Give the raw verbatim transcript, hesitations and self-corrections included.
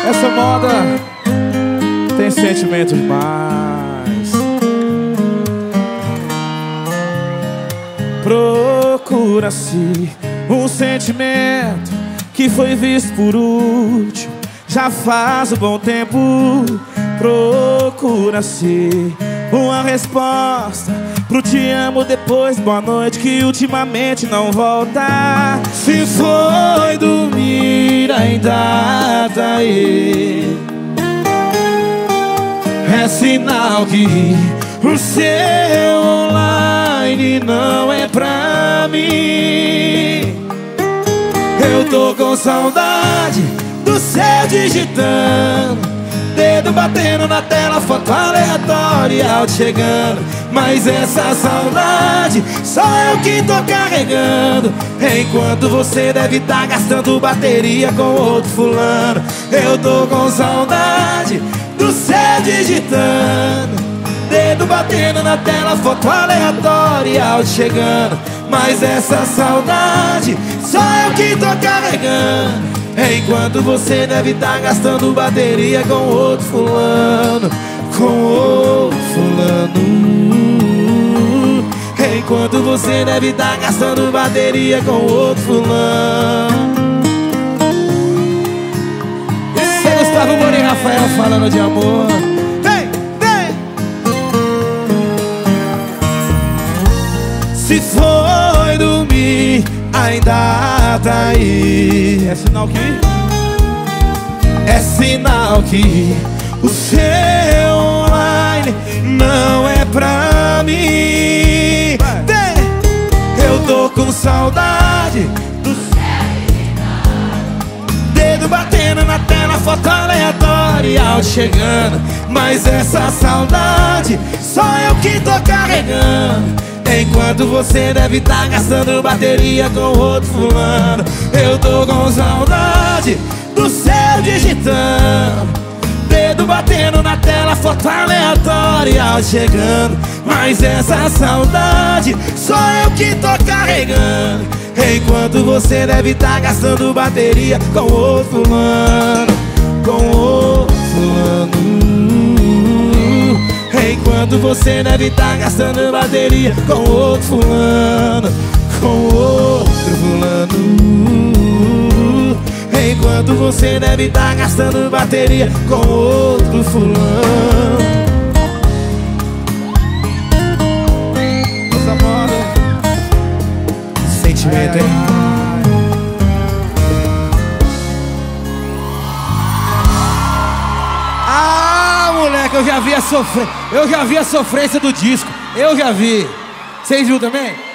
Essa moda tem sentimento demais. Procura-se um sentimento que foi visto por último já faz um bom tempo. Procura-se uma resposta pro te amo depois boa noite que ultimamente não volta. Se foi dormir ainda tá aí, é sinal que o seu online não é pra mim. Eu tô com saudade do céu digitando, dedo batendo na tela, foto aleatória, áudio chegando. Mas essa saudade só eu que tô carregando, enquanto você deve estar gastando bateria com outro fulano. Eu tô com saudade do céu digitando, dedo batendo na tela, foto aleatória, áudio chegando. Mas essa saudade só eu que tô carregando, enquanto você deve estar gastando bateria com outro fulano. Com outro fulano. Enquanto você deve estar gastando bateria com outro fulano. Esse é Gustavo Moura e Rafael falando de amor. Vem, vem. Se foi dormir ainda tá aí, é sinal que É sinal que o seu online não é pra mim. Eu tô com saudade do dedo batendo na tela, foto aleatória, áudio chegando. Mas essa saudade só eu que tô carregando, enquanto você deve estar gastando bateria com outro fulano. Eu tô com saudade do céu digitando, dedo batendo na tela, foto aleatória, áudio chegando. Mas essa saudade só eu que tô carregando, enquanto você deve estar gastando bateria com outro fulano. Com outro fulano. Enquanto você deve estar gastando bateria com outro fulano. Com outro fulano. Enquanto você deve estar gastando bateria com outro fulano. Essa moda, sentimento, hein? Ah, moleque, eu já vi a sofrência. Eu já vi a sofrência do disco. Eu já vi. Vocês viram também?